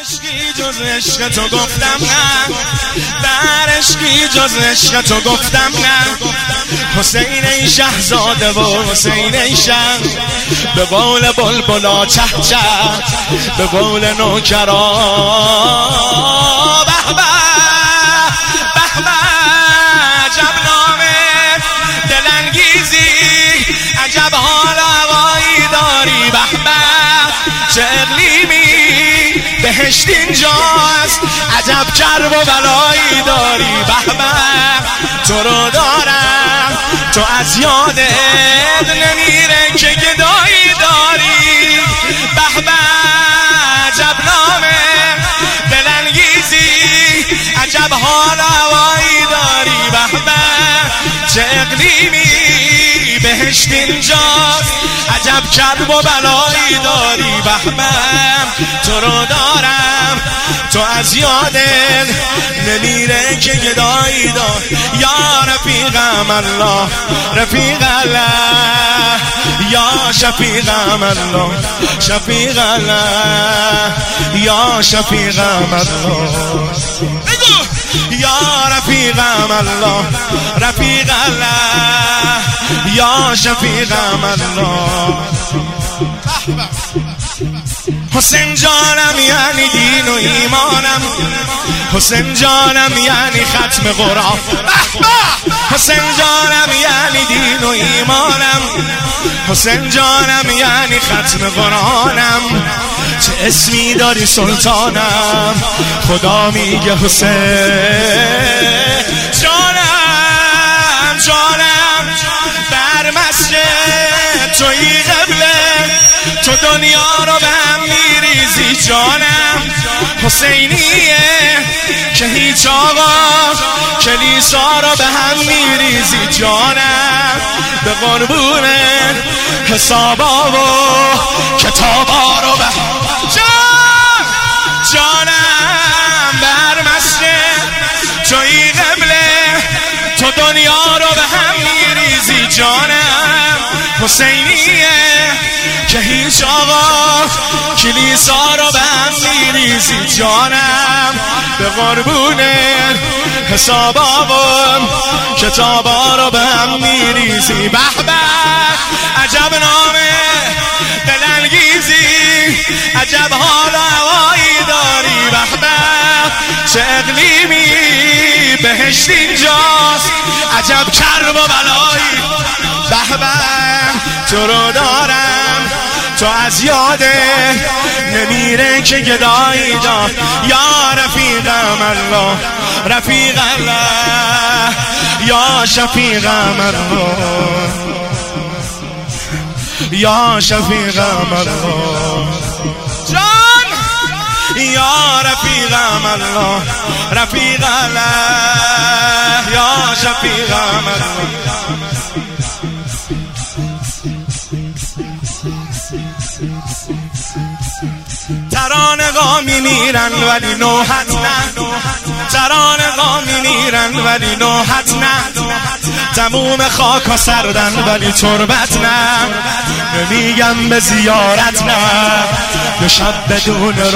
عشقی جز عشق تو گفتم نه، در عشقی جز عشق تو گفتم نه. حسین ای شهزاده و حسین ای شه، به قول بلبلا چه چه، به قول نوکرا به به به به. عجب نامه دلانگیزی، عجب حال هوایی داری. به به چه اقلیمی بهشت اینجاست، عجب کرب و بلایی داری. به به تو رو دارم، تو از یادت نمیره که گدایی داری. به به عجب نامه دلانگیزی، عجب حال هوایی داری. به به چه اقلیمی بهشت اینجاست، عجب کرب و بلایی داری. به به تو رو دارم، تو از یادت نمیره که گدایی داری. یا رفیقم الله رفیق الله، یا شفیقم الله شفیق الله، یا شفیقم الله. بگو یا رفیقم الله رفیق الله، یا شفیقم الله. حسین جانم یعنی دین و ایمانم، حسین جانم یعنی ختم قرآن. حسین جانم یعنی دین و ایمانم، حسین جانم یعنی ختم قرآنم. چه اسمی داری سلطانم، خدا میگه حسین جانم جانم. در مسجد توی قبله، تو دنیا رو به هم میریزی جانم. حسینیه که هیچ آقا کلیسا رو به هم میریزی جانم. به قربون حسابا و کتابا رو به جان جانم. بر مسجد توی قبله، تو دنیا رو به هم میریزی جانم. حسینیه که هیچ آقا کلیسا رو به هم میریزی جانم. به قربون حسابا و کتابا رو به هم میریزی. به به عجب نامه دلانگیزی، عجب حال هوایی داری. به به چه اقلیمی بهشت اینجاست، عجب کرب و بلایی. به به تو رو دارم، تو از یاده نمیره که گدایی دار. یا رفیقم الله رفیق الله، یا شفیقم الله یا شفیقم الله. جان یا رفیقم الله رفیق الله، یا شفیقم الله. ترانه‌ها میمیرن ولی نوحت نه، ترانه‌ها میمیرن ولی نوحت نه. تموم خاک ها سردن ولی تربت نه. نمیگم به زیارت نه، به شب بدون روزت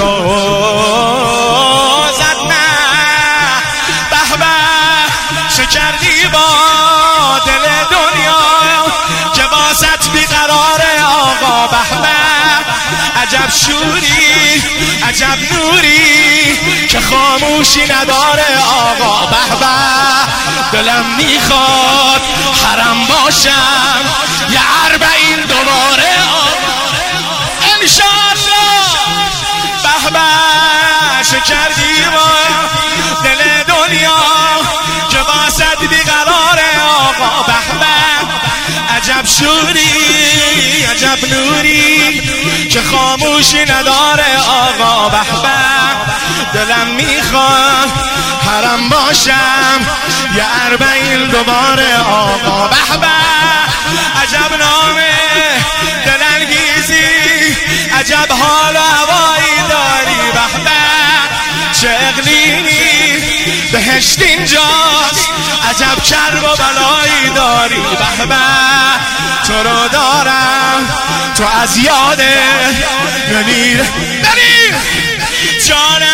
نه. به به چه کردی با دل دنیا که واسط بیقرار آقا. به به عجب شوری عجب نوری که خاموشی نداره آقا. به به دلم میخواد حرم باشم یه 40 دوباره آقا انشالله. به به چه کردی با دل دنیا که واسط بیقرار آقا. به به عجب شوری عجب نوری که خاموشی نداره آقا. به به دلم میخواد حرم باشم یه 40 دوباره آقا. به به عجب نامه دلانگیزی، عجب حال و هوایی داری. به به چه اقلیمی بهشت اینجاست، عجب کرب و بلایی داری. به به تو رو دارم، تو از یاده نمیر جان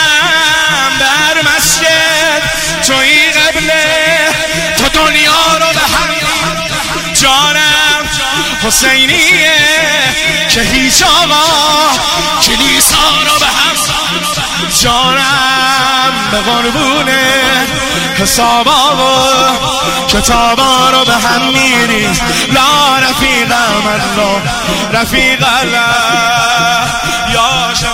جانم حسینیه که هیچ آقا کلیسا رو به هم جانم به قربونه حسابا و کتابا رو به هم میری لا رفیق من رو رفیق الله یا